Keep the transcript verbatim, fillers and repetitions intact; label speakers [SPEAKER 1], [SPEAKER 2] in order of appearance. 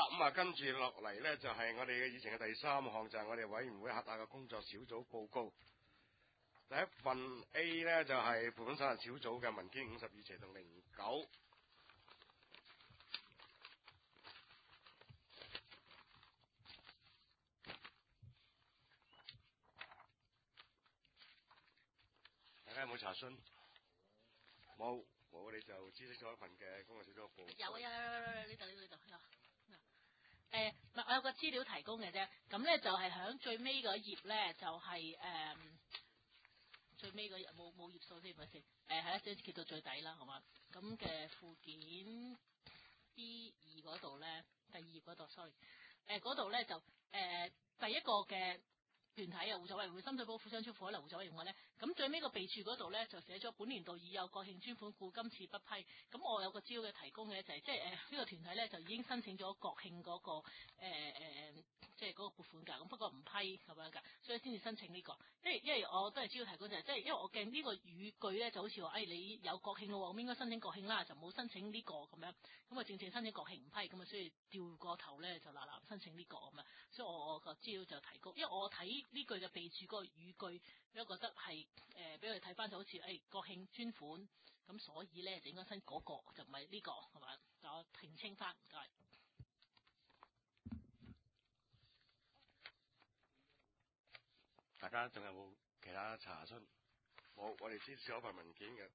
[SPEAKER 1] 咁啊，跟住落嚟咧就係、是、我哋嘅議程嘅第三項，就係、是、我哋委員會轄下嘅工作小組報告。第一份 A 咧就係、是、撥款審核小組嘅文件五十二斜同零九。大家有冇查詢？冇，冇我哋就知悉咗一份嘅工作小組報告。
[SPEAKER 2] 有啊有有有有呢度呢度呢度有。誒，嗱，我有個資料提供嘅啫，咁咧就係響最尾嗰頁咧，就係、是、誒、嗯、最尾嗰頁冇冇頁數先，咪先？誒係啦，即係揭到最底啦，好嘛？咁嘅附件 B 二嗰度咧，第二頁嗰度 sorry，誒嗰度咧就誒、呃、第一個嘅團體啊，互助委員會深水埗富商超富可能互助委員會咧，咁最尾個備註嗰度咧就寫咗本年度已有國慶專款故今次不批，咁我有個資料嘅提供嘅就係、是、即係誒呢個團體咧就已經申請咗國慶嗰、那個誒誒、呃、即係嗰個撥款㗎，咁不過唔批咁樣㗎，所以先至申請呢、這個，因為因為我都係資料提供就係、是、即係因為我見呢個語句咧就好似話誒你有國慶咯，咁應該申請國慶啦，就冇申請呢個咁樣，咁啊正正申請國慶唔批，咁啊所以掉個頭咧就嗱嗱申請呢個咁啊，所以我我個資料就提供，因為我睇呢句就備註嗰個語句，我覺得係誒俾佢睇翻就好似誒、哎、國慶專款，咁所以咧就應該申嗰、那個就唔係呢個係嘛，就我澄清翻唔該。
[SPEAKER 1] 大家仲有冇其他查詢？冇，我哋知少一份文件嘅